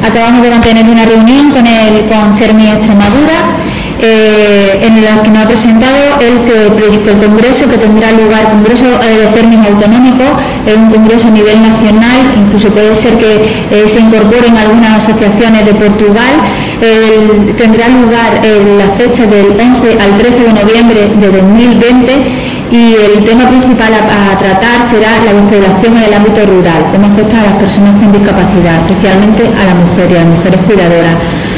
acabamos de mantener una reunión con CERMI Extremadura, en la que nos ha presentado el congreso que tendrá lugar, Congreso de CERMI Autonómico, un congreso a nivel nacional, incluso puede ser que se incorporen algunas asociaciones de Portugal. Tendrá lugar la fecha del 11 al 13 de noviembre de 2020 y el tema principal a tratar será la despoblación en el ámbito rural, cómo afecta a las personas con discapacidad, especialmente a las mujeres cuidadoras.